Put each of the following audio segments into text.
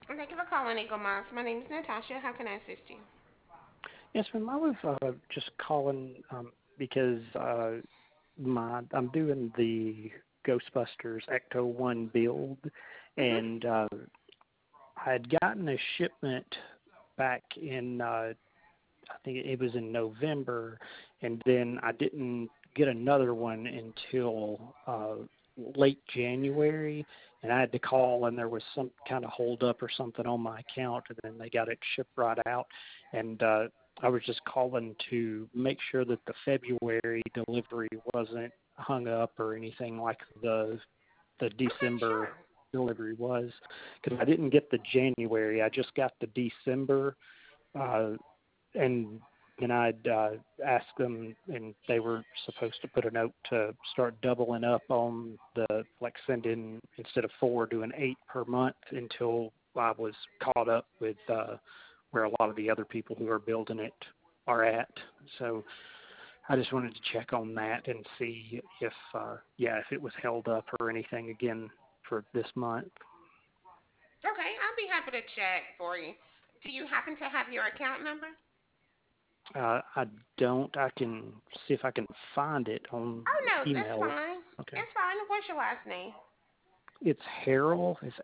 Thank you for calling Eagle Moss. My name is Natasha. How can I assist you? Yes, ma'am. I was just calling because I'm doing the Ghostbusters Ecto One build, Mhm. and I had gotten a shipment back in I think it was in November, and then I didn't get another one until late January, and I had to call, and there was some kind of hold up or something on my account, and then they got it shipped right out, and I was just calling to make sure that the February delivery wasn't hung up or anything like the Okay, December sure. delivery was, because I didn't get the January, I just got the December. Uh, and then I'd ask them, and they were supposed to put a note to start doubling up on like sending instead of four, doing eight per month until I was caught up with where a lot of the other people who are building it are at. So I just wanted to check on that and see if, if it was held up or anything again for this month. Okay, I'll be happy to check for you. Do you happen to have your account number? I don't. I can see if I can find it on Oh no, that's email. fine. Okay. That's fine. What's your last name? It's Harrell. It's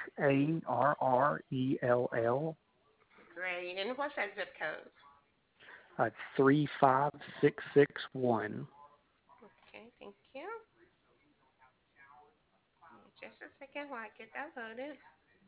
Harrell. Great. And what's that zip code? 35661. Okay, thank you. Just a second while I get that loaded.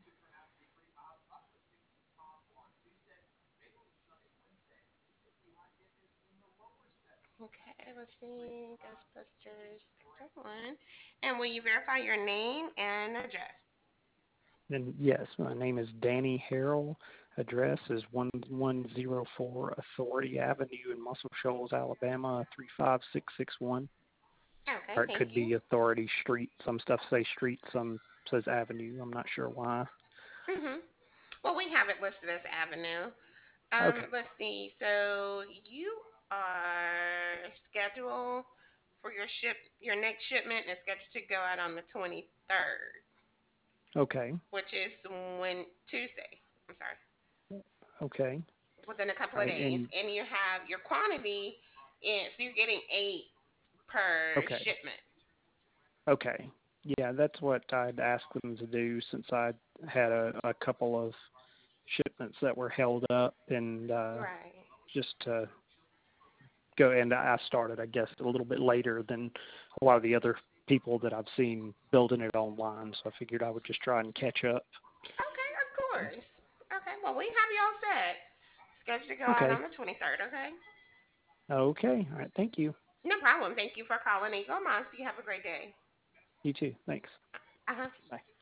Okay, let's see. Ghostbusters Sector 1. And will you verify your name and address? And yes, my name is Danny Harrell. Address is 1104 Authority Avenue in Muscle Shoals, Alabama 35661. Okay, Or it thank could you. be Authority Street. Some stuff say street, some says avenue. I'm not sure why. Mhm. Well, we have it listed as Avenue. Okay. Let's see. So you are scheduled for your next shipment is scheduled to go out on the 23rd, Okay. which is when Tuesday. I'm sorry, Okay. within a couple All of right. days, And and you have your quantity. So you're getting 8 per okay. shipment. Okay. Yeah, that's what I'd asked them to do since I had a couple of shipments that were held up, and Right. just to go. And I started, I guess, a little bit later than a lot of the other people that I've seen building it online. So I figured I would just try and catch up. Okay, of course. Okay, well, we have you all set. Scheduled to go out Okay. on the 23rd, okay? Okay. All right. Thank you. No problem. Thank you for calling Eagle Moss. You have a great day. You too. Thanks. Uh huh. Bye.